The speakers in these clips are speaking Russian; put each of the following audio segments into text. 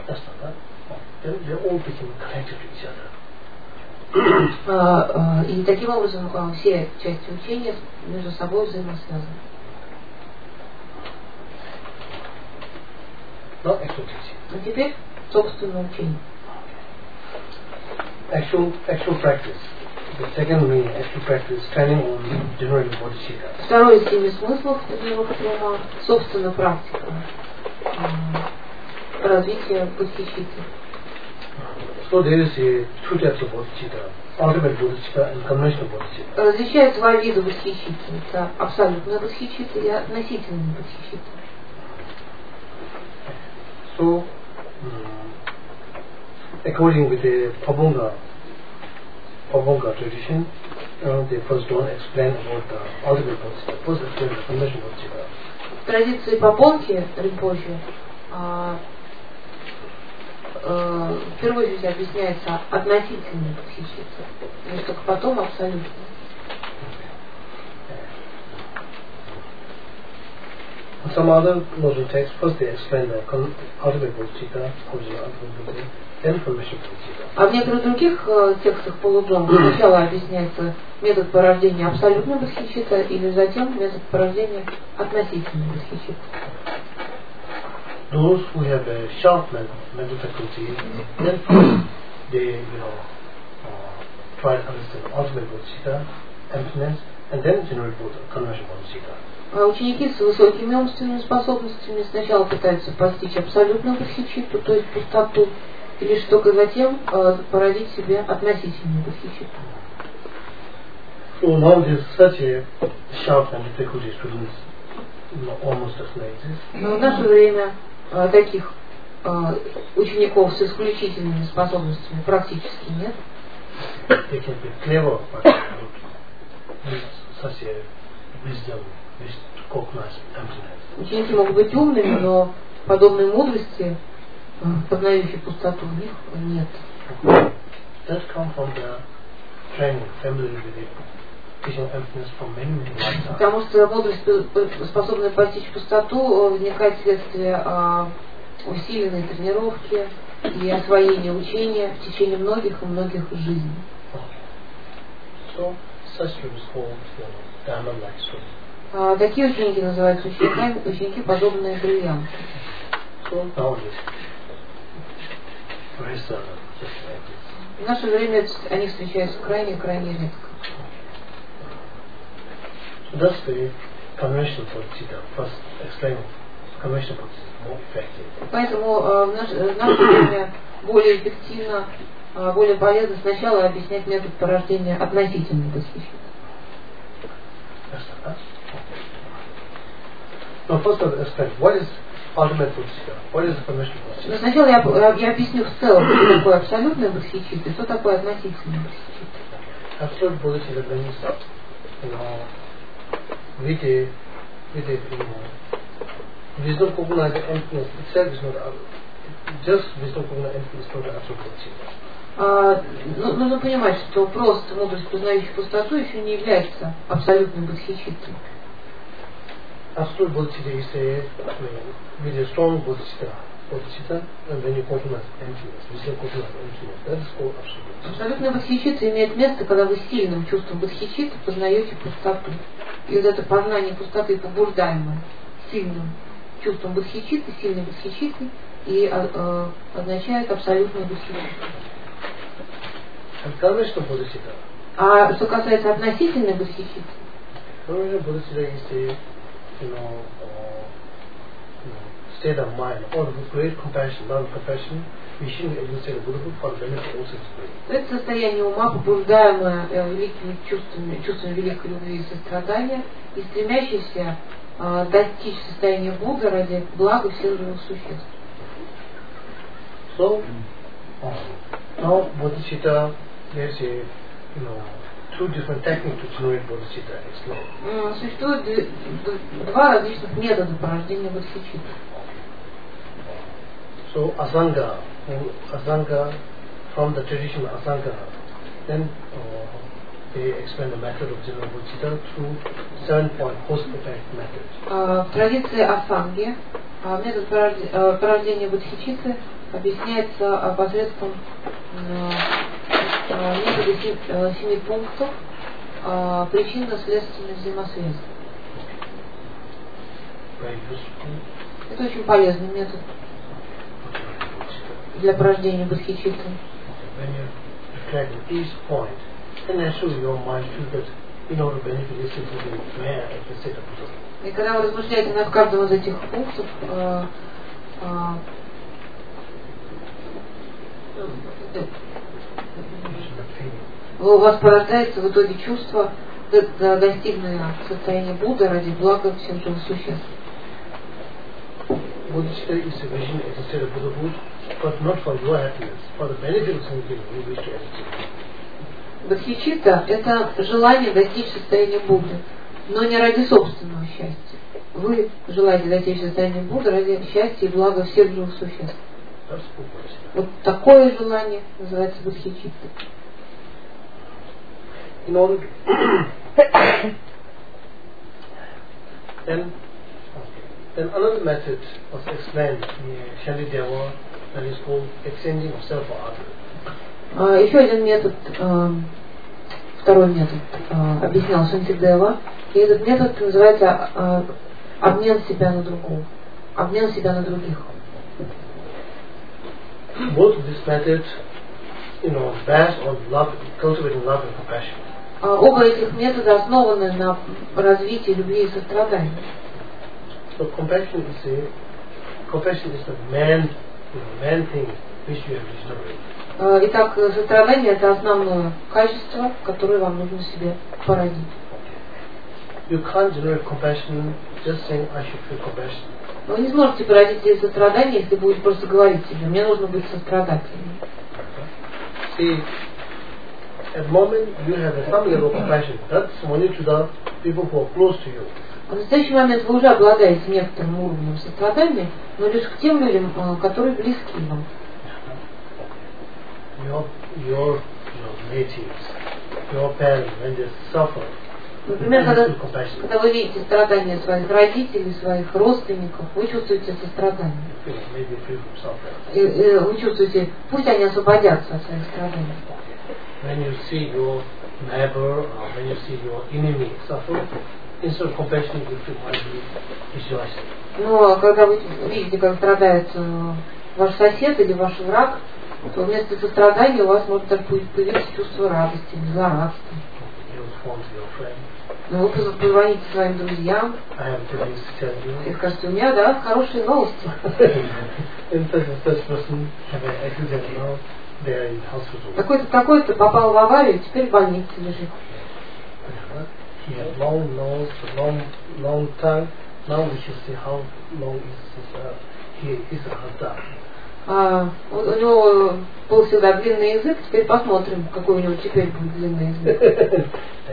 That's not that. They all became connected to each other. И таким образом все части учения между собой взаимосвязаны. Not actual teaching. А теперь собственное учение. Actual practice. The second meaning, actual practice, standing on generating bodhicitta. Второй из семи смыслов Нирвана — собственная практика развития бодхичитты. So there is a two types of bodhicitta, ultimate bodhicitta and conventional bodhicitta. Различают два вида бодхичитты. Это абсолютная бодхичитта и относительная бодхичитта. So, according with the Pabonga tradition, they first don't explain about the ultimate bodhicitta. First explain the conventional bodhicitta. В традиции Пабонги Ринпоче в первую очередь объясняется относительная бодхичитта, и только потом абсолютная. Some other Muslim texts, first they explain the ultimate bodhicitta, original ultimate bodhicitta, then conventional bodhicitta. А в некоторых других текстах полудзонга сначала объясняется метод порождения абсолютной бодхичитты, или затем метод порождения относительной бодхичитты. Those who have a sharp mental faculty, then they try to understand ultimate bodhicitta, emptiness, and then generate conventional bodhicitta. А ученики с высокими умственными способностями сначала пытаются постичь абсолютную бодхичитту, то есть пустоту, и лишь только затем породить себе относительную бодхичитту. So now there is such a sharp mental faculty students almost doesn't exist. Но в наше время таких учеников с исключительными способностями практически нет. They can be clever, but with such a wisdom which cognizes emptiness. Ученики могут быть умными, но подобной мудрости, познающей пустоту, в них нет. That comes from the training, family with it, teaching emptiness from many lifetimes. Потому что мудрость, способная постичь пустоту, возникает вследствие усиленной тренировки и освоения учения в течение многих и многих жизней. So, such students hold diamond-like students. Такие ученики называются учениками, ученики, подобные бриллианту. So nowadays, very seldom, just like this. В наше время они встречаются крайне редко. So that's the conventional bodhicitta. First explaining conventional bodhicitta is more effective. Поэтому в наше время более эффективно, более полезно сначала объяснять метод порождения относительной бодхичитты. Now first of all, explain what is ultimate bodhicitta, what is conventional bodhicitta. Но сначала я объясню в целом, что такое абсолютная бодхичитта и что такое относительная бодхичитта. Absolute bodhicitta means, wisdom cognizing emptiness itself is not just wisdom cognizing emptiness is not the absolute bodhicitta. Нужно понимать, что просто мудрость, познающая пустоту, еще не является абсолютной бодхичиттой. Absolute bodhicitta is with a strong bodhicitta, and then you cognize emptiness, wisdom cognize emptiness. That is called absolute bodhicitta. Абсолютная бодхичитта имеет место, когда вы сильным чувством бодхичитты познаете пустоту. И вот это познание пустоты, побуждаемое сильным чувством бодхичитты, сильной бодхичиттой, и означает абсолютную бодхичитту. А что касается относительной бодхичитты, state of mind, or with great compassion, non-compassion, we shouldn't even say the Buddha for the benefit of all senses. Это состояние ума, побуждаемое великими чувствами великой любви и сострадания, и стремящееся достичь состояния Будды ради блага всех живых существ. So, now bodhicitta, there's a, two different techniques to generate bodhicitta. Существует два различных метода порождения бодхичитты. So Asanga, from the tradition of Asanga, then they explain the method of general bodhicitta through 7-point host effect method. В традиции Асанги метод порождения бодхичитты объясняется посредством метода 7 пунктов причинно-следственной взаимосвязи. Это очень полезный метод для порождения бодхичитты. И когда вы размышляете над каждым из этих пунктов, у вас порождается в итоге чувство достигнуть состояния Будды ради блага всех живых существ. Bodhicitta is a vision as a state of Buddhahood, but not for your happiness, for the benefit of something you wish to achieve. Бодхичитта – это желание достичь состояния Будды, но не ради собственного счастья. Вы желаете достичь состояния Будды ради счастья и блага всех живых существ. Вот такое желание называется бодхичитта. In order then another method was explained in Shantideva, that is called exchanging of self for others. Еще один метод, второй метод объяснял Шантидева, и этот метод называется обмен себя на другого, обмен себя на других. Both of this method, based on love, cultivating love and compassion. Оба этих метода основаны на развитии любви и сострадания. So compassion is the main thing which you have to generate. Итак, сострадание – это основное качество, которое вам нужно себе породить. You can't generate compassion just saying I should feel compassion. Вы не сможете породить себе сострадание, если будете просто говорить себе, мне нужно быть сострадательным. See, at the moment you have some level of compassion. That's only to the people who are close to you. В настоящий момент вы уже обладаете некоторым уровнем сострадания, но лишь к тем людям, которые близки вам. Your relatives, your parents, when they suffer. Например, когда вы видите страдания своих родителей, своих родственников, вы чувствуете сострадание. И вы чувствуете, пусть они освободятся от своих страданий. When you see your neighbor or when you see your enemy suffer, instead of compassion, you feel rejoicing. Но когда вы видите, как страдает ваш сосед или ваш враг, то вместо сострадания у вас может так появиться чувство радости, злорадства. Но вы позвоните своим друзьям и скажете, у меня, хорошие новости. Такой-то попал в аварию, теперь в больнице лежит. He had long nose, long tongue. Now we should see how long is у него был всегда длинный язык, теперь посмотрим, какой у него теперь будет длинный язык.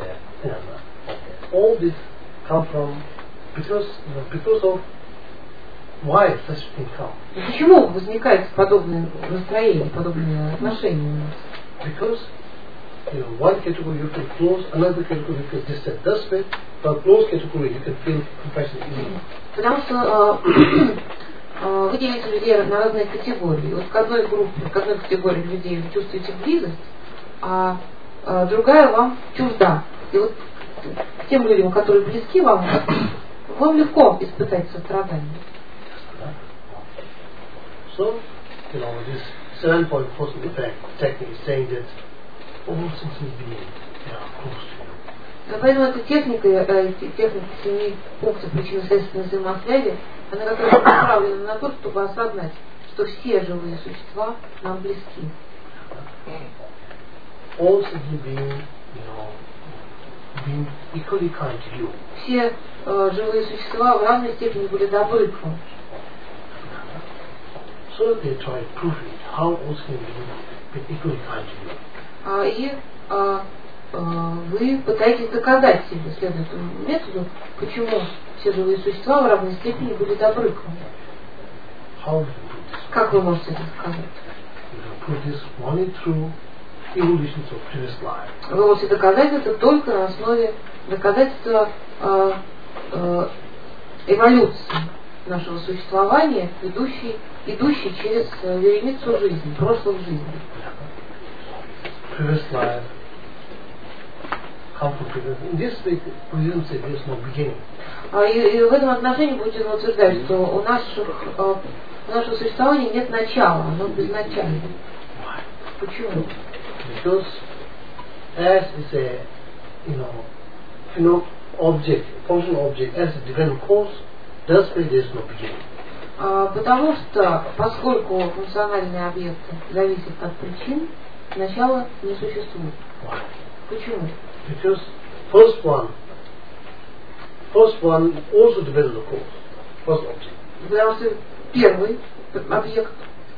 All this come from because of why such thing come. Почему возникает подобное настроение, подобные отношения у нас? Because one category you can close, another category you can distant. That's why for close category you can feel compassion easily. Потому что вы делите людей на разные категории. Вот к одной группе, к одной категории людей вы чувствуете близость, а другая вам чужда. И вот тем людям, которые близки вам легко испытать сострадание. So, this 7-point cause and effect technique is saying that all senses being close to you. Поэтому эта техника 7 пунктов причинно-следственной взаимосвязи, она как раз направлена на то, чтобы осознать, что все живые существа нам близки. All senses being equally kind to you. Все живые существа в равной степени были добры к вам. So they try to prove it. How all senses be equally kind to you. И вы пытаетесь доказать себе, следуя этому методу, почему все живые существа в равной степени были добры к вам. Как вы можете это доказать? Вы можете доказать это только на основе доказательства эволюции. нашего существования, идущий через вереницу жизни, прошлых жизней. Previous life, come from previous. In this way, Buddhism says there is no beginning. И в этом отношении будем утверждать, что у нашего существования нет начала, оно безначально. Почему? Because as is a, object, functional object, as a divine cause, thus there is no beginning. Потому что, поскольку функциональные объекты зависят от причин, начала не существует. Почему? Because first one also depends on the cause, first object. Потому что первый объект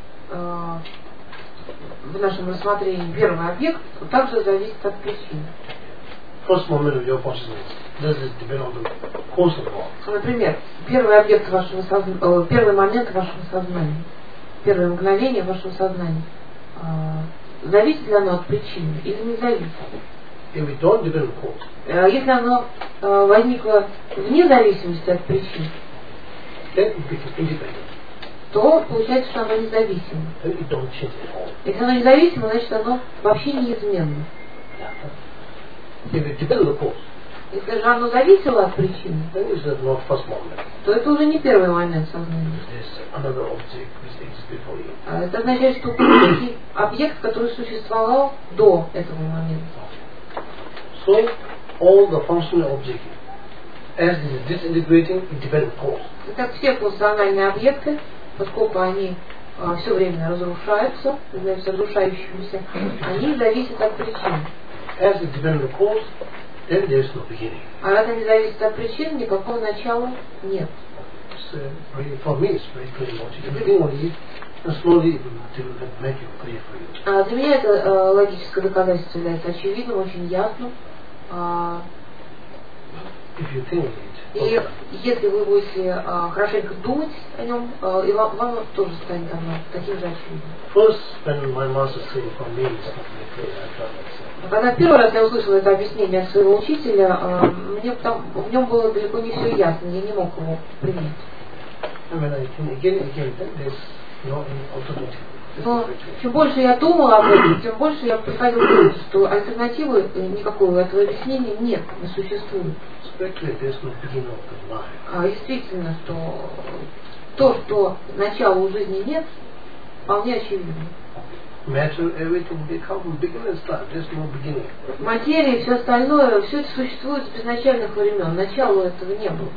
в нашем рассмотрении, первый объект также зависит от причин. First moment of your consciousness does it depend on the cause of all. Например, первый объект вашего первый момент вашего сознания, первое мгновение вашего сознания, зависит ли оно от причины или не зависит? If we don't depend on cause, если оно возникло вне зависимости от причин, then it becomes independent. То получается, что оно независимо. Then it don't change at all. Если оно независимо, значит оно вообще неизменно. If it depends on the cause, если же оно зависело от причины, then it is not first moment. То это уже не первый момент сознания. There's another object which exists before you. Это означает, что некий объект, который существовал до этого момента. So all the functional objects, as it is disintegrating, it depends on cause. Итак, все функциональные объекты, поскольку они все время разрушаются, являются разрушающимися, они зависят от причин. As it depends on the cause, then there is no beginning. А раз они зависят от причин, никакого начала нет. For me, it's very clear logic. You think only it, and slowly it will make it clear for you. Для меня это логическое доказательство является очевидным, очень ясным. If you think it, и если вы будете хорошенько думать о нем, и вам тоже станет оно таким же очевидным. First, when my master said for me, it's not very clear. I tried myself. Когда первый раз я услышала это объяснение от своего учителя, в нем было далеко не все ясно, я не мог его принять. Но чем больше я думала об этом, тем больше я приходила к выводу, что альтернативы никакого этого объяснения нет, не существует. Действительно, что начала у жизни нет, вполне очевидно. Материя и все остальное, все это существует с безначальных времен. Начала этого не было.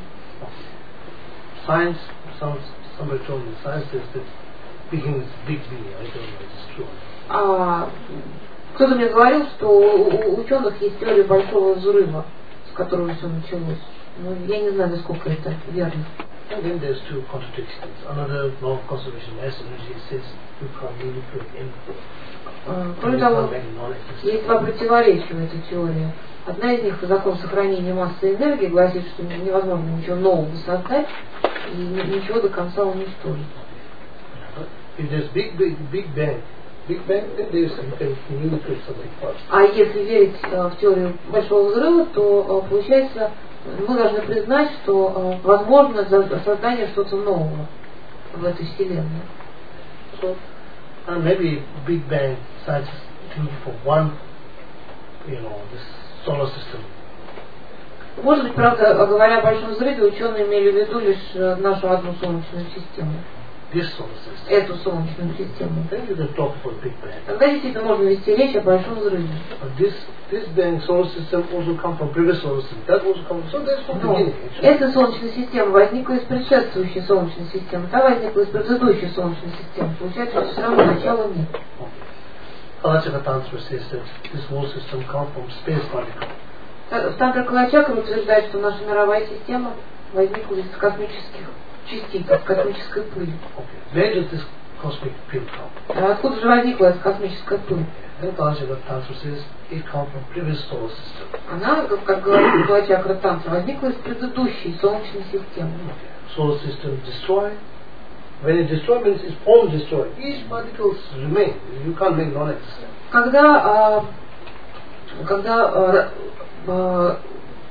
Somebody told me, science says that begins big B. I don't know if it's true. Кто-то мне говорил, что у ученых есть теория большого взрыва, с которого все началось. Но я не знаю, насколько это верно. And then there's two contradictions. Another law of conservation, mass energy says you can't really create anything. Кроме того, есть два противоречия в этой теории. Одна из них, закон сохранения массы и энергии, гласит, что невозможно ничего нового создать и ничего до конца уничтожить. If there's big bang, then there's you can create something first. А если верить в теорию большого взрыва, то получается, мы должны признать, что возможно создание что-то нового в этой вселенной. So, maybe Big Bang scientists think for one, this solar system. Может быть, правда, говоря о большом взрыве, ученые имели в виду лишь нашу одну солнечную систему. This solar system. Эту солнечную систему. Then you can talk about Big Bang. Тогда действительно можно вести речь о большом взрыве. This Bang solar system also come from previous solar system. That also comes. So there's no beginning. Эта солнечная система возникла из предшествующей солнечной системы. Та возникла из предыдущей солнечной системы. Получается, что все равно начала нет. Kalachakra Tantra says that this whole system comes from space particles. В Тантра Калачакра утверждает, что наша мировая система возникла из космических частиц, из космической пыли. Where does this cosmic pile come? Откуда же возникла эта космическая пыль? Then Kalachakra Tantra says it comes from previous solar system. Она, как говорит Калачакра Тантра, возникла из предыдущей солнечной системы. Solar system destroyed. When it destroys, means its form destroyed. Each particles remain. You can't make non-existent. Когда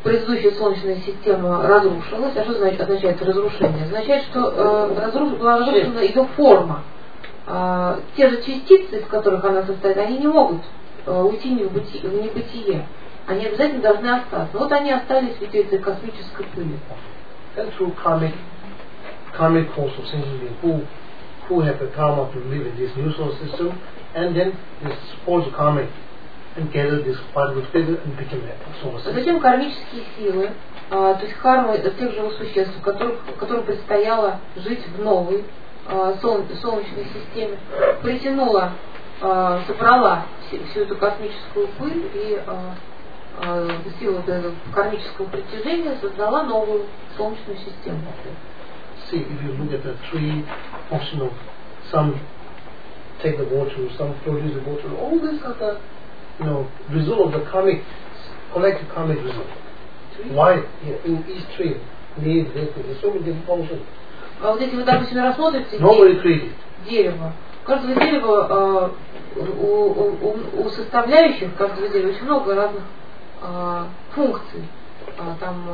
предыдущая Солнечная система разрушилась. А что означает разрушение? Означает, что была разрушена ее форма. Те же частицы, из которых она состоит, они не могут уйти в небытие. Они обязательно должны остаться. Вот они остались в виде этой космической пыли. And through karmic force of sentient beings who have the karma to live in this new solar system, and then this force of karmic and gather this particle together and become a solar system. Затем кармические силы, то есть карма тех живых существ, которым предстояло жить в новой Солнечной системе, притянула, собрала всю эту космическую пыль и в силу этого кармического притяжения создала новую Солнечную систему. See, if you look at the three functional, some take the water, some produce the water, all these are the result of the karmic, collective karmic result. Why? In each tree, there's so many different functions. А вот если вы, допустим, рассмотрите дерево, у каждого дерева, у составляющих каждого дерева очень много разных функций. Там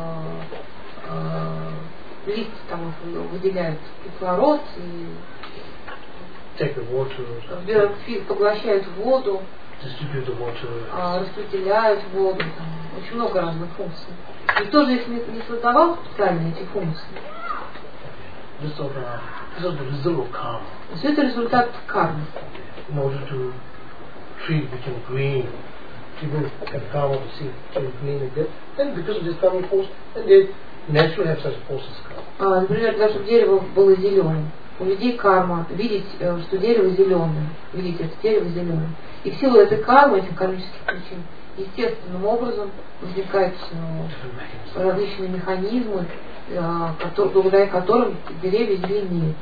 листья там выделяют кислород и поглощают воду, распределяют воду, там, очень много разных функций. Никто же их не создавал специально, эти функции. Все это результат кармы. In order to tree become green, people have karma to see tree green like that. And because of this karmic force, and they naturally have such forces. Например, для того, чтобы дерево было зеленым. У людей карма видеть, что дерево зеленое, видеть это дерево зеленым. И в силу этой кармы, этих кармических причин, естественным образом возникают различные механизмы, благодаря которым деревья зеленеют.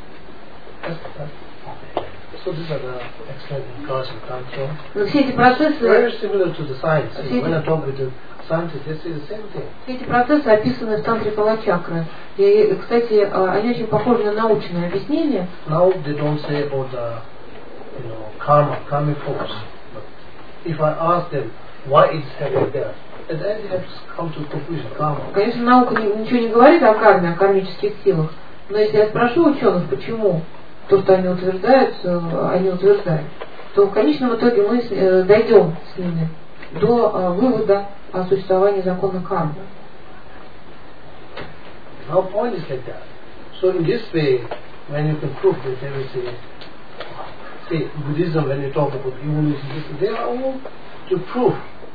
So these are the extended cause and control. Но все эти процессы, very similar to the science. When I talk with the scientists, they say the same thing. Все эти процессы описаны в тантре Калачакры. И, кстати, они очень похожи на научное объяснение. Now they don't say about the karmic force. But if I ask them why it's happening there, and then they have to come to conclusion karma. Конечно, наука ничего не говорит о карме, о кармических силах. Но если я спрошу ученых, почему то, что они утверждают, то в конечном итоге мы дойдем с ними до вывода о существовании закона кармы. Our point is like that. So in this way, when you can prove that they will say Buddhism, when you talk about evolution, they are all to prove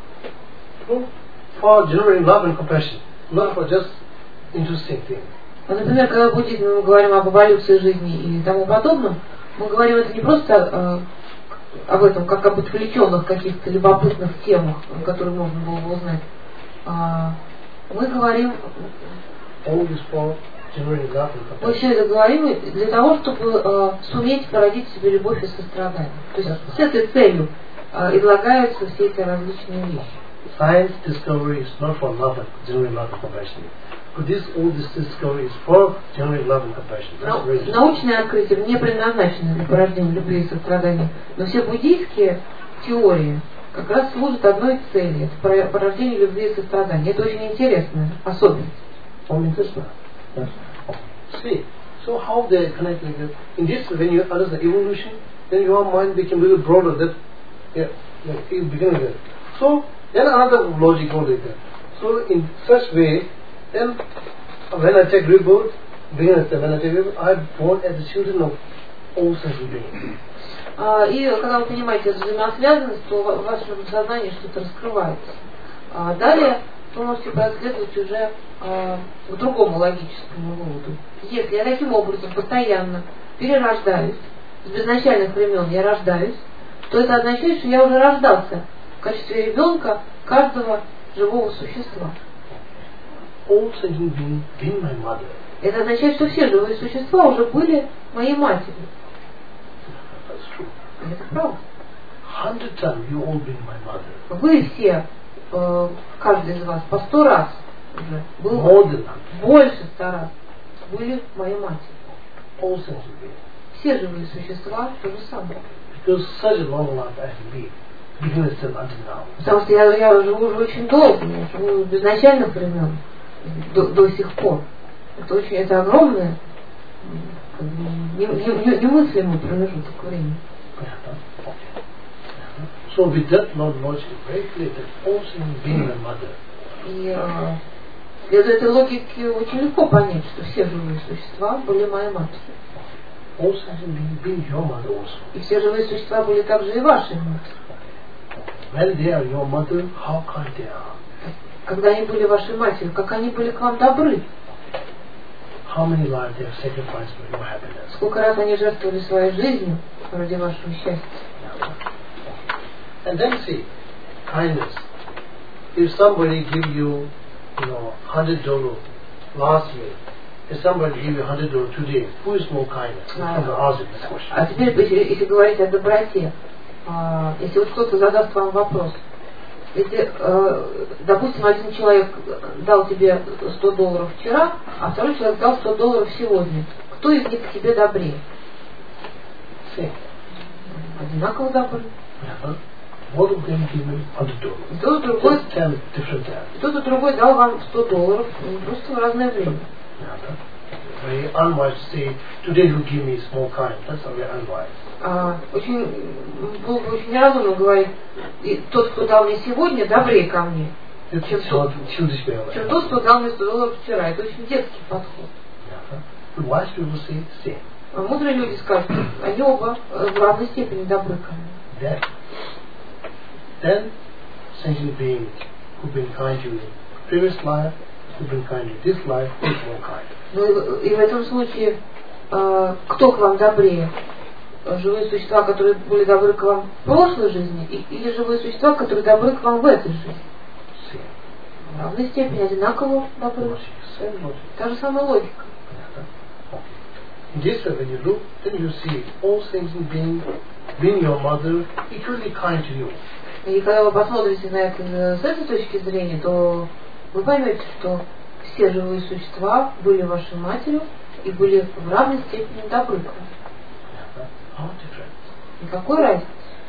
for generating love and compassion, not for just interesting things. Например, когда в буддизме мы говорим об эволюции жизни и тому подобном, мы говорим это не просто об этом, как об отвлеченных каких-то любопытных темах, которые можно было бы узнать. Мы говорим, мы все это говорим для того, чтобы суметь породить в себе любовь и сострадание. То есть с этой целью излагаются все эти различные вещи. Science discovery is not for love and genuine love and compassion. All this discovery is for genuine love and compassion. Научные открытия не предназначены для порождения любви и сострадания, но все буддийские теории как раз служат одной цели – это порождение любви и сострадания. Это очень интересная особенность. See, so how they connect like that? In this, when you understand evolution, then your mind becomes a little broader. That you begin with that. So then another logic goes like that. So in such way, then when I take rebirth, I'm born as the children of all sentient beings. И когда вы понимаете эту взаимосвязанность, то в вашем сознании что-то раскрывается. Далее вы можете последовать уже к другому логическому выводу. Если я таким образом постоянно перерождаюсь, с безначальных времен я рождаюсь, то это означает, что я уже рождался в качестве ребенка каждого живого существа. Это означает, что все живые существа уже были моей матерью. Это правда. Вы все, каждый из вас, по 100 раз уже, больше 100 раз, были моей матерью. Все живые существа то же самое. beginning still until now. Потому что я живу уже очень долго, я живу с изначальных времен до сих пор. Это огромное, немыслимый промежуток времени. So with that knowledge, it's very clear that all things being a mother. И следуя этой логике очень легко понять, что все живые существа были моей матерью. All things being your mother also. И все живые существа были также и вашей матерью. When they are your mother, how kind they are. Когда они были вашей матерью, как они были к вам добры. How many lives they have sacrificed for your happiness. Сколько раз они жертвовали своей жизнью ради вашего счастья. And then see, kindness. If somebody give you, $100 last year, if somebody give you $100 today, who is more kind? А теперь, если говорить о доброте, если вот кто-то задаст вам вопрос, если, допустим, один человек дал тебе $100 вчера, а второй человек дал $100 сегодня, кто из них к тебе добрее? Одинаково добрый. What of them give me $100? Кто-то другой дал вам $100, просто в разное время. Very unwise to say, today you give me small kind. That's very unwise. Было бы очень неразумно говорить, тот, кто дал мне сегодня, добрее ко мне, чем тот, кто дал мне $100 вчера. Это очень детский подход. Wise people say same. Мудрые люди скажут, они оба в равной степени добры ко мне. Then, sentient beings who've been kind to you in previous life, who've been kind to this life, is more kind. Ну и в этом случае, кто к вам добрее? Живые существа, которые были добры к вам в прошлой жизни, или живые существа, которые добры к вам в этой жизни? В равной степени, одинаково добры. Та же самая логика. This way, when you look, then you see all sentient beings, being your mother, equally kind to you. И когда вы посмотрите на это с этой точки зрения, то вы поймете, что все живые существа были вашей матерью и были в равной степени добры к вам. Никакой разницы.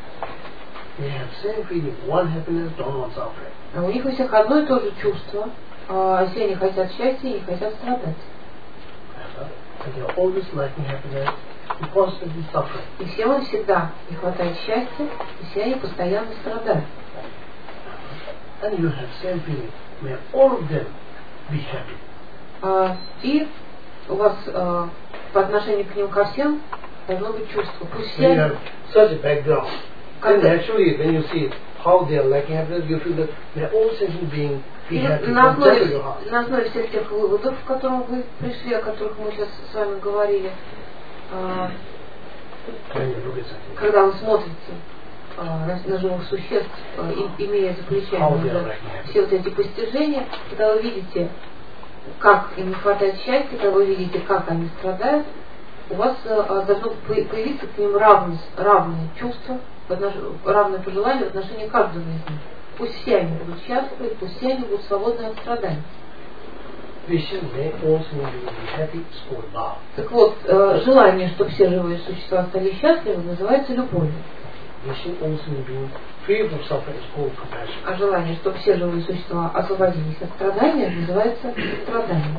У них у всех одно и то же чувство. Все они хотят счастья и не хотят страдать. И всем им всегда не хватает счастья, и все они постоянно страдают. И у вас по отношению к ним ко всем должно быть чувство. Пусть все... На основе всех тех выводов, к которым вы пришли, о которых мы сейчас с вами говорили, когда вы смотрите на живых существ, имея заключение все вот эти постижения, когда вы видите, как им не хватает счастья, когда вы видите, как они страдают, у вас должно появиться к ним равные чувства, равное пожелание в отношении каждого из них. Пусть все они будут счастливы, пусть все они будут свободны от страданий. Так вот, желание, чтобы все живые существа стали счастливы, называется любовью. А желание, чтобы все живые существа освободились от страдания, называется страданием.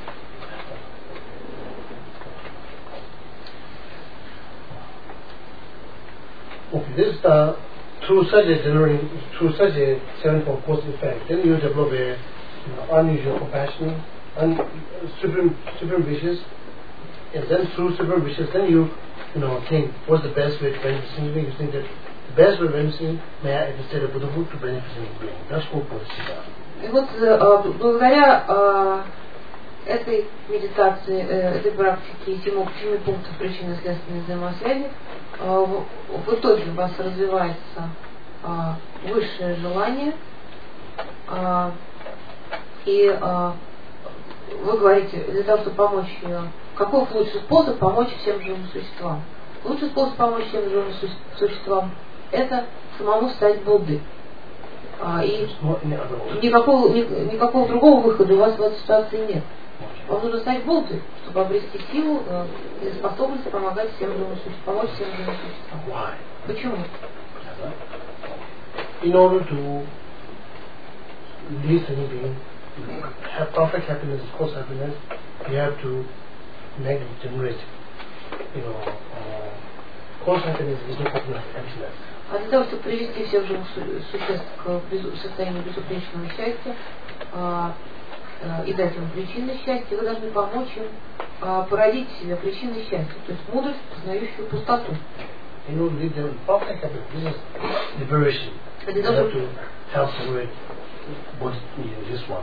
This through such a sevenfold cause effect, then you develop a unusual compassion, supreme wishes, and then through supreme wishes, then you think what's the best way to benefit singing. You think that the best way to benefit singing, may I instead of Buddhahood to benefit singing. That's what Bodhisattva. И вот благодаря этой медитации, этой практике и 7 пунктов причинно-следственной взаимосвязи, в итоге у вас развивается высшее желание, и вы говорите, для того, чтобы помочь, какой лучший способ помочь всем живым существам? Лучший способ помочь всем живым существам – это самому стать Буддой. И никакого другого выхода у вас в этой ситуации нет. Вам нужно стать Буддой, чтобы обрести силу и способность помогать всем живым существам, помочь всем живым существам. Почему? in order to lead any being, have perfect happiness, of course happiness, you have to make it generate, course happiness is no problem of emptiness. А для того, чтобы привести всех живых существ к состоянию безупречного счастья и дать им причины счастья, вы должны помочь им породить в себе причины счастья, то есть мудрость, познающую пустоту. In order to lead them perfect happiness, this is liberation. You have to help separate this one.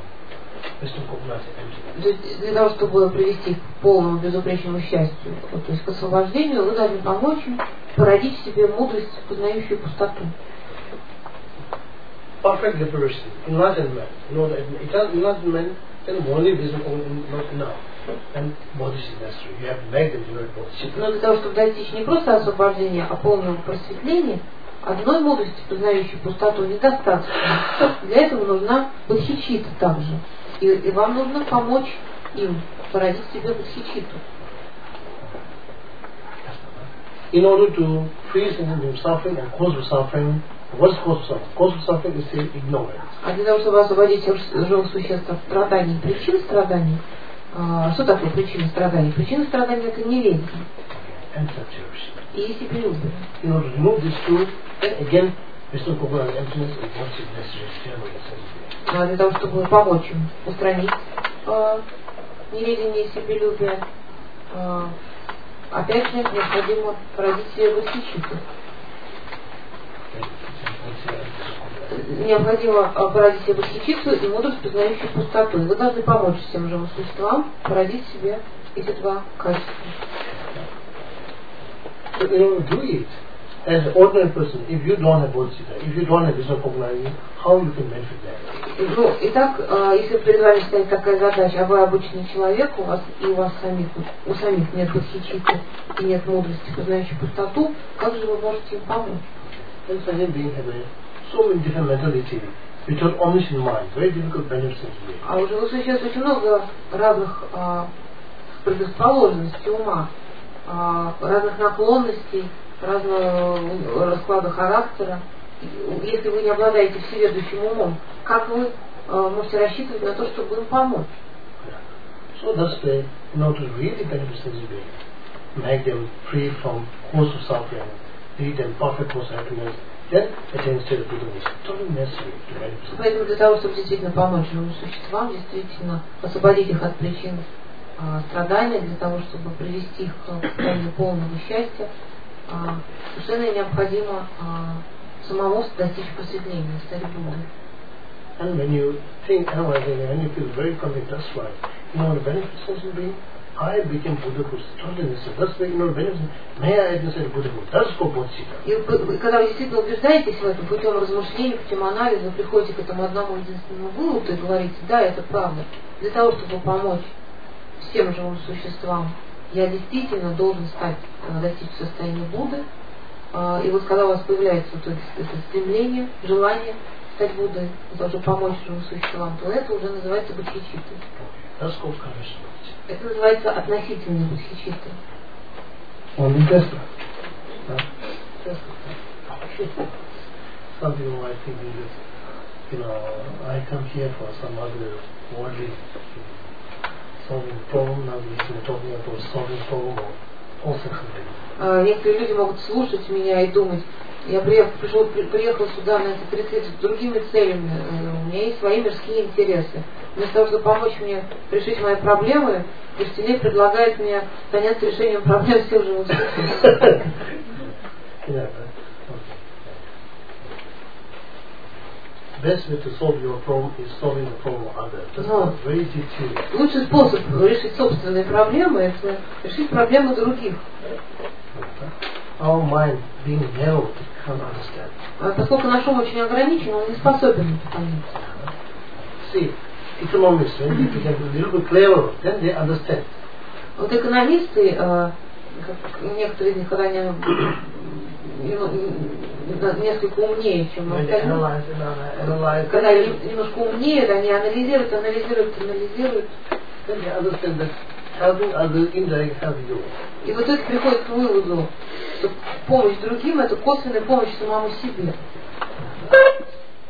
То есть для того, чтобы привести к полному безупречному счастью, то есть к освобождению, вы должны помочь им породить в себе мудрость, познающую пустоту. Perfect liberation, enlightenment. Enlightenment, then bodhisattva is not enough. And bodhisattva is necessary. You have to make them generate bodhisattva. Но для того, чтобы достичь не просто освобождения, а полного просветления, одной мудрости, познающей пустоту, недостаточно. Для этого нужна бодхичитта также. И вам нужно помочь им породить в себе бодхичитту. In order to free from suffering and cause of suffering, what is cause of suffering? Cause of suffering is ignorance. А для того, чтобы освободить живых существ от страданий, причин страданий, что такое причина страданий? Причина страданий — это неведение и себелюбие. In order to remove these two, then again, Vishnu Kogura and emptiness is what is necessary. А для того, чтобы помочь им устранить неведение и себелюбие, опять же, необходимо породить в себе бодхичитту. Необходимо породить в себе бодхичитту и мудрость, познающую пустоту. И вы должны помочь всем живым существам породить в себе эти два качества. So in order to do it, as an ordinary person, if you don't have bodhicitta, if you don't have Vishnu Kogura, how you can benefit that? Ну, итак, если перед вами стоит такая задача, а вы обычный человек, у вас у самих нет бодхичитты и нет мудрости, познающей пустоту, как же вы можете им помочь? And such a being has so many different mentalities, without omniscient mind, very difficult benefits. А у живых существ очень много разных предрасположенностей ума, разных наклонностей, разного расклада характера. Если вы не обладаете всеведущим умом, как вы можете рассчитывать на то, чтобы им помочь? So thus they, in order to really benefit such a being, make them free from cause of suffering, lead them perfect cause of happiness, then attain state of Buddha is totally necessary to benefit. Поэтому для того, чтобы действительно помочь живым существам, действительно освободить их от причин страдания, для того, чтобы привести их к состоянию полного счастья, совершенно необходимо самому достичь просветления, стать Буддой. And when you think, analyzing, and you feel very convinced, that's right. In order to benefit such a being, I became Buddha who's totally necessary. That's why, in order to benefit, may I administer Buddha who? That's called bodhicitta. И когда вы действительно убеждаетесь в этом, путем размышлений, путем анализа, вы приходите к этому одному единственному выводу и говорите, да, это правда. Для того, чтобы помочь всем живым существам, я действительно должен достичь состояния Будды. И вот когда у вас появляется вот это стремление, желание стать Буддой, для того, чтобы помочь живым существам, то это уже называется бодхичиттой. Это называется относительной бодхичиттой. Он не тест. Some people might think that, I come here for some other worldly solving problem, now we're talking about solving problem or all sorts of things. Некоторые люди могут слушать меня и думать, я приехал сюда на этот ретрит с другими целями, у меня есть свои мирские интересы. Вместо того, чтобы помочь мне решить мои проблемы, учитель предлагает мне заняться решением проблем всех живых существ. Best way to solve your problem is solving the problem of others. That's very deep. Лучший способ решить собственные проблемы — это решить проблемы других. Our mind being narrow, it can't understand. Поскольку наш ум очень ограничен, он не способен это понять. See, economists, when they become a little bit clever, then they understand. Вот экономисты, некоторые из них, когда они несколько умнее, чем остальные, когда они немножко умнее, они анализируют. Then they understand that helping others indirectly help you. И вот это приходит к выводу, что помощь другим — это косвенная помощь самому себе.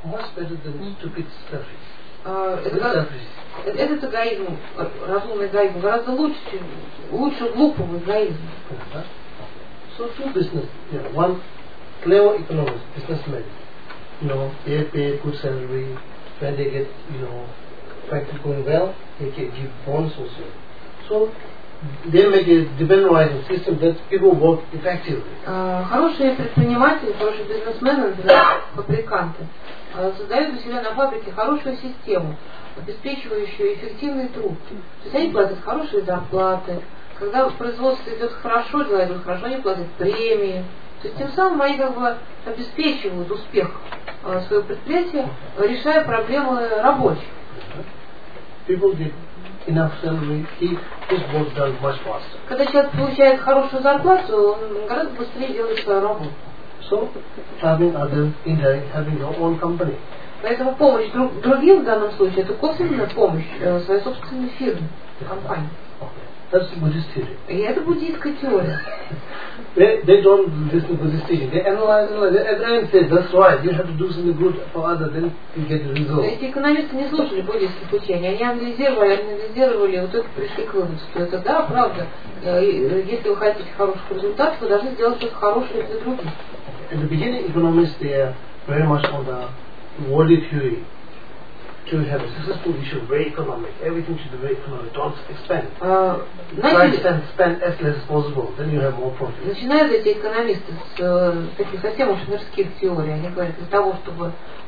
much better than stupid selfish. Этот эгоизм, разумный эгоизм, гораздо лучше глупого эгоизма. So two business, one clever economist, businessman, they pay good salary, when they get, practice going well, they can give bonus also. So they make a dependent system that people work effectively. Хорошие предприниматели, хорошие бизнесмены, например, фабриканты, создают у себя на фабрике хорошую систему, обеспечивающую эффективный труд. То есть они платят хорошие зарплаты. Когда производство идет хорошо, дела идут хорошо, они платят премии. То есть тем самым они как бы обеспечивают успех своего предприятия, решая проблемы рабочих. People get enough salary, his work done much faster. Когда человек получает хорошую зарплату, он гораздо быстрее делает свою работу. So, having others, indirect, having your own company. Поэтому помощь другим в данном случае это косвенная помощь своей собственной фирме, компании. That's Buddhist theory. И это буддийская теория. They don't listen to Buddhist teaching. They analyze. Everyone says that's right. You have to do something good for others, then you get the result. Эти экономисты не слушали буддийских учений. Они анализировали, вот это пришли к выводу, что это да, правда. Если вы хотите хороших результатов, вы должны сделать что-то хорошее для других. In the beginning, economists they are very much on the worldly theory. To have a successful, you should be very economic. Everything should be very economic. Don't expand. Try to spend as less as possible. Then you have more profit. Начинают эти экономисты с таких совсем уж мирских теорий. Они говорят, для того, чтобы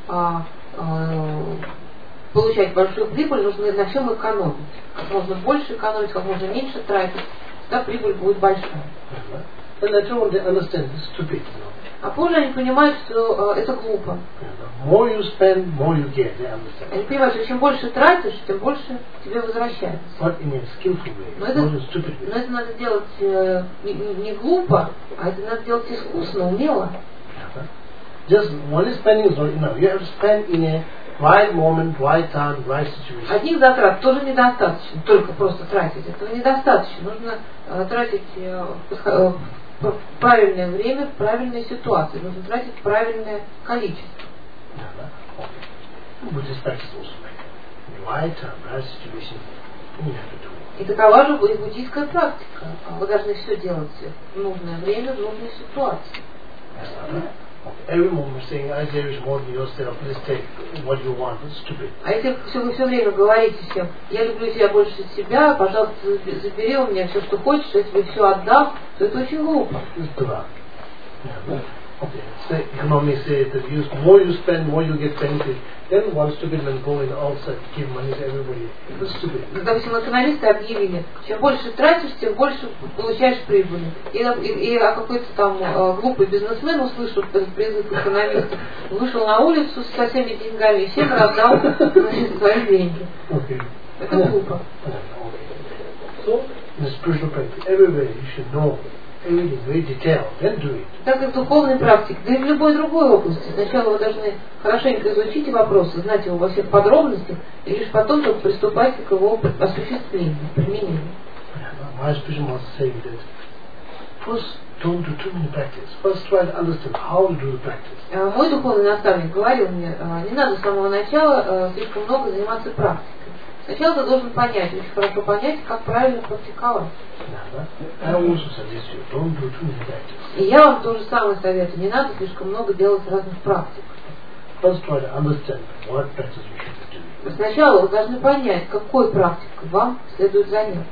получать большую прибыль, нужно на всем экономить. Как можно больше экономить, как можно меньше тратить. Тогда прибыль будет большая. And later on they understand it's stupid. А позже они понимают, что это глупо. More you spend, more you get. They understand. Они понимают, что чем больше тратишь, тем больше тебе возвращается. But in a skillful way, но not in a stupid way. это надо делать не глупо, а это надо делать искусно, умело. Just only spending is not enough. You have to spend in a right moment, right time, right situation. Одних затрат тоже недостаточно, только просто тратить. Этого недостаточно. Нужно тратить в правильное время, в правильной ситуации. Нужно тратить правильное количество. Buddhist practice also like that. Right time, right situation, you have to do it. И такова же и буддийская практика. Вы должны все делать в нужное время, в нужной ситуации. Every moment saying, I cherish more than yourself, please take what you want, it's stupid. А если вы все время говорите всем, я люблю тебя больше себя, пожалуйста, забери у меня все, что хочешь, я тебе все отдам, то это очень глупо. Okay, so economics say that more you spend, more you get benefit. Then one stupid man go in outside, give money to everybody. It's stupid. Допустим, экономисты объявили, чем больше тратишь, тем больше получаешь прибыли. И какой-то там глупый бизнесмен, услышав этот призыв экономистов, вышел на улицу со всеми деньгами и всем раздал свои деньги. Okay. Это глупо. So, in spiritual practice, everywhere you should know everything very detailed, then do it. Так как в духовной практике, да и в любой другой области, сначала вы должны хорошенько изучить вопросы, знать его во всех подробностях, и лишь потом только приступать к его осуществлению, применению. My spiritual master saying that first don't do too many practice. First try to understand how to do the practice. Мой духовный наставник говорил мне, не надо с самого начала слишком много заниматься практикой. Сначала ты должен понять, очень хорошо понять, как правильно практиковать. И я вам то же самое советую. Не надо слишком много делать разных практик. Сначала вы должны понять, какой практикой вам следует заняться.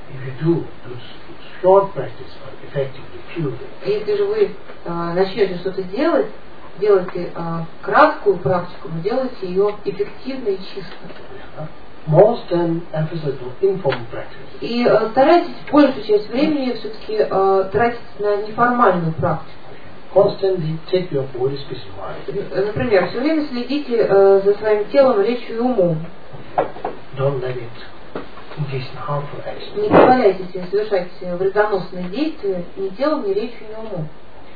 Если же вы начнете что-то делать, делайте краткую практику, но делайте ее эффективно и чисто. Most emphasis on informal practice. И старайтесь большую часть времени все-таки тратить на неформальную практику. Constantly take your body, speech, mind. Например, все время следите за своим телом, речью и умом. Don't let it engage in harmful action. Не позволяйте себе совершать вредоносные действия ни телом, ни речью, ни умом.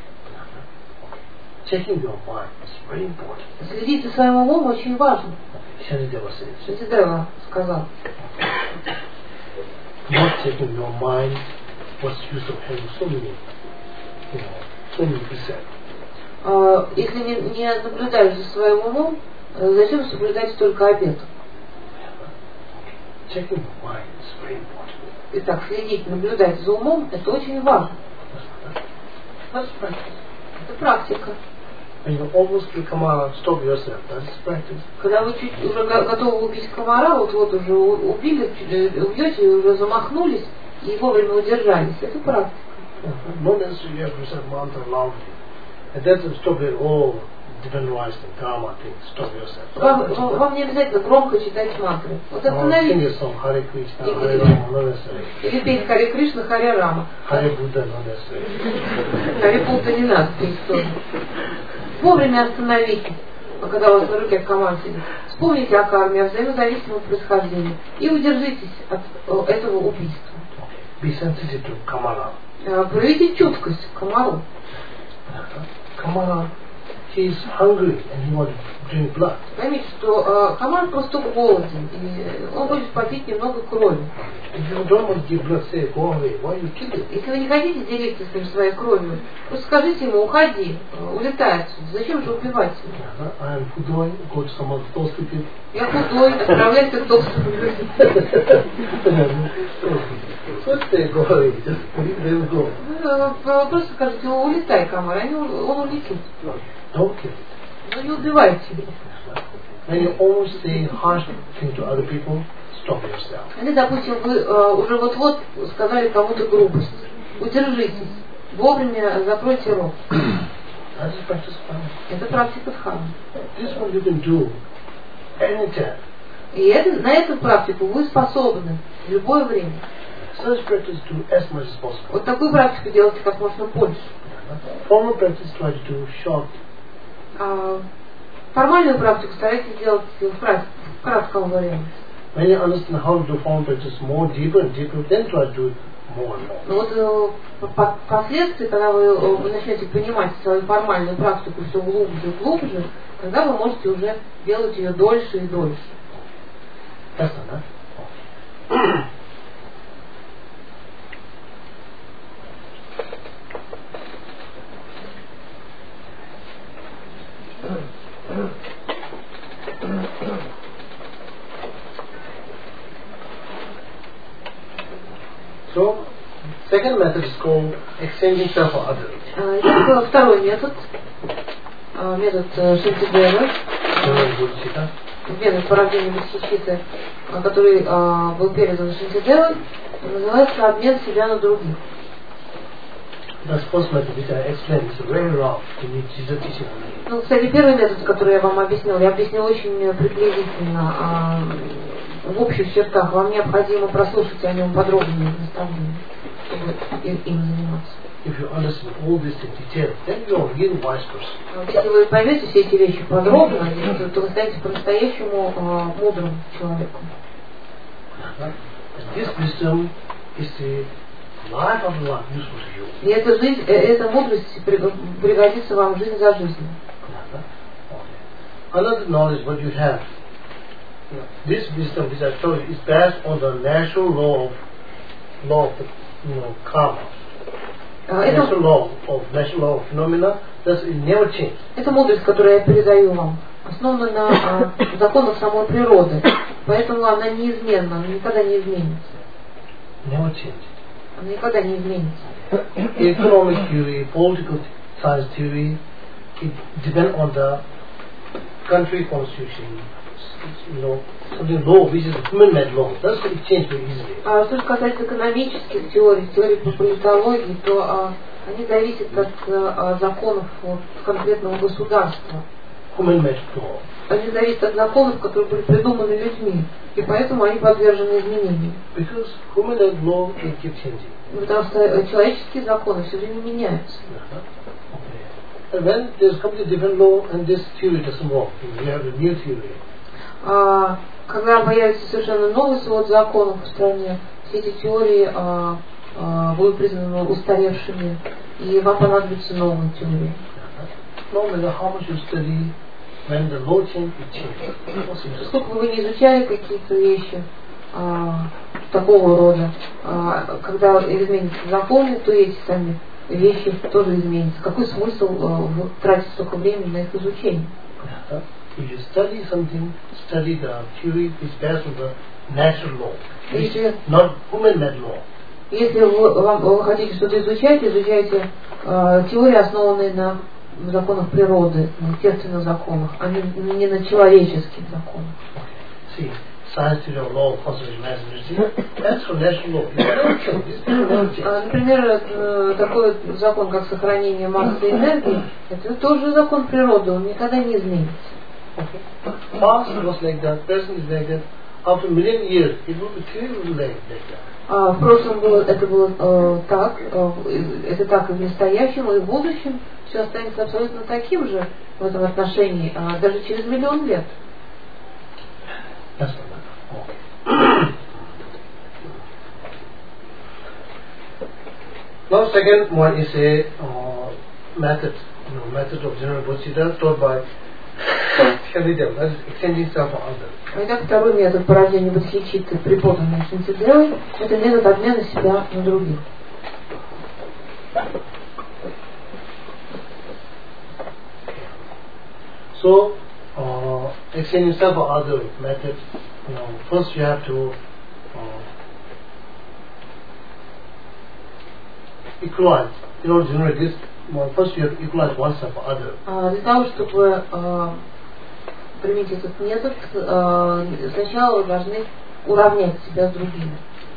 Checking your mind is very important. Следить за своим умом очень важно. Шантидева сказал. Not checking your mind, what's use of having so many precepts. Если не наблюдаешь за своим умом, зачем соблюдать столько обетов? Checking the mind is very important. Итак, следить, наблюдать за умом, это очень важно. That's practice. Это практика. When you almost kill Kamala, stop yourself. That's practice. Когда вы чуть уже готовы убить комара, вот уже убили, убьете, уже замахнулись и вовремя удержались. Это практика. Not necessarily you have to recite mantra loudly. And that's stop it all different wise and karma things. Stop yourself. Вам не обязательно громко читать мантры. Вот остановитесь. Hare Krishna, Hare Rama, not necessary. Или петь Харе Кришна, Харе Рама. Hare Buddha, not necessary. Харе Будда не надо петь тоже. Вовремя остановитесь, когда у вас на руке команд сидит. Вспомните о карме, о взаимозависимом происхождении и удержитесь от этого убийства. Be sensitive to Kamala. Проявите чуткость к комару. Kamala, he is hungry and he wants to drink blood. Поймите, что комар просто голоден, и он хочет попить немного крови. If you don't want to give blood, say, go away. Why you kill it? Если вы не хотите делиться с ним своей кровью, просто скажите ему, уходи, улетай отсюда. Зачем же убивать его? I am худой, go to some other hospital. Я худой, отправляйся к доктору. So say, go away, just leave them go. Просто скажите, улетай, комар, он улетит. Don't kill it. Ну не убивайте его. When you always say harsh things to other people, stop yourself. Или, допустим, вы уже вот-вот сказали кому-то грубость. Удержитесь. Вовремя закройте рот. That is practice karma. Это практика дхармы. This one you can do anytime. И на эту практику вы способны в любое время. Such practice do as much as possible. Вот такую практику делайте как можно больше. Formal practice try to do short. Формальную практику старайтесь делать в кратком варианте. When you understand how to do formal practice more deeper and deeper, then try to do it more and more. Но вот впоследствии, когда вы начнете понимать свою формальную практику все глубже и глубже, тогда вы можете уже делать ее дольше и дольше. Ясно, да? So, second method is called exchanging self for others. Это второй метод, метод Шантидева, метод порождения Бодхичитты, который был передан Шантидевой, называется обмен себя на других. That's first method which I explained is very rough. You need Jesus teaching. Ну, кстати, первый метод, который я вам объяснил, я объяснил очень приблизительно, в общих чертах. Вам необходимо прослушать о нем подробнее наставления, чтобы им заниматься. If you understand all this in detail, then you are a real wise person. Если вы поймете все эти вещи подробно, то вы станете по-настоящему мудрым человеком. This wisdom is the life of life useful to you. И эта мудрость пригодится вам жизнь за жизнью. Another knowledge what you have. This wisdom which I told you is based on the natural law of karma. Natural law of phenomena. Thus it never changes. Это мудрость, которую я передаю вам, основана на законах самой природы, поэтому она неизменна, она никогда не изменится. Never changes. Она никогда не изменится. Economic theory, political science theory, it depends on the country constitution, something law which is human-made law. That's going to change very easily. Что же касается экономических теорий, теорий по политологии, то они зависят от законов конкретного государства. Human-made law. Они зависят от законов, которые были придуманы людьми, и поэтому они подвержены изменениям. Because human-made law can keep changing. Потому что человеческие законы все время меняются. And when there's completely different law and this theory doesn't work, we have a new theory. Когда появится совершенно новый свод законов в стране, все эти теории будут признаны устаревшими, и вам понадобится новая теория. No matter how much you study, when the law changes, it changes. Сколько бы вы не изучали какие-то вещи такого рода, когда изменятся законы, то эти сами вещи тоже изменятся. Какой смысл тратить столько времени на их изучение? if you study something, study the theory is based on the natural law, not human-made law. Если вы хотите что-то изучать, изучайте теории, основанные на законах природы, на естественных законах, а не на человеческих законах. See, science theory of law of conservation of mass, that's for natural law. Например, такой закон, как сохранение массы и энергии, это тоже закон природы, он никогда не изменится. Past was like that, present is like that. After a million years, it will be clearly like that. В прошлом это было так, это так и в настоящем, и в будущем все останется абсолютно таким же в этом отношении, даже через миллион лет. That's okay. Now, second one is a method, method of general bodhicitta taught by Shantideva, that is exchanging self for others. Итак, второй метод порождения бодхичитты, преподанный Шантидевой, это метод обмена себя на других. So, exchanging self for other method, first you have to equalize. In order to generate this, first you have to equalize oneself for other. Для того, чтобы применить этот метод, сначала вы должны уравнять себя с другими.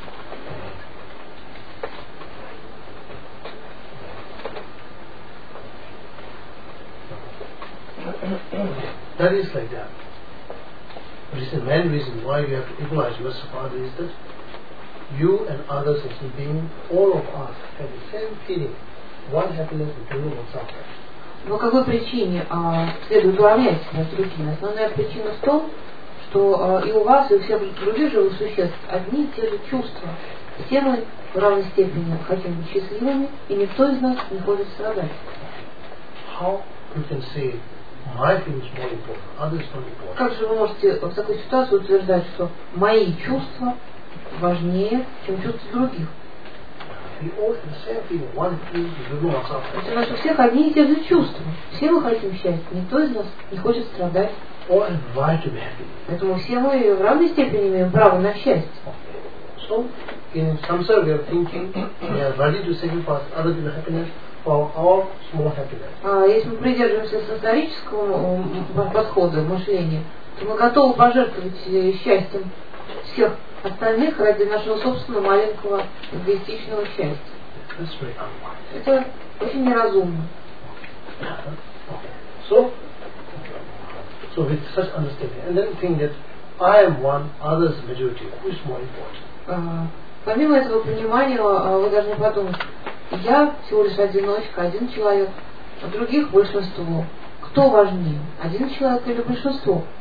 That is like that. But the main reason why you have to equalize yourself for others is that you and others as a being, all of us have the same feeling, one happiness and two of suffering. По какой причине следует уравнять себя с другими? Основная причина в том, что и у вас, и у всех других живых существ одни и те же чувства. Все мы в равной степени хотим быть счастливыми, и никто из нас не хочет страдать. How you can say my feelings more important, others more important? Как же вы можете в такой ситуации утверждать, что мои чувства важнее, чем чувства других? We all have the same feeling, one feeling is living on suffering. У нас у всех одни и те же чувства. Все мы хотим счастья, никто из нас не хочет страдать. All have right to be happy. Поэтому все мы в равной степени имеем право на счастье. So, in samsara we are thinking, we are ready to sacrifice other people's happiness for our small happiness. Если мы придерживаемся сансарического подхода мышления, то мы готовы пожертвовать счастьем всех остальных ради нашего собственного маленького эгоистичного счастья. Это очень неразумно. So with such understanding, and then think that I am one, others majority, who is more important? Помимо этого понимания, вы должны подумать, я всего лишь одиночка, один человек, а других большинство. Кто важнее, один человек или большинство?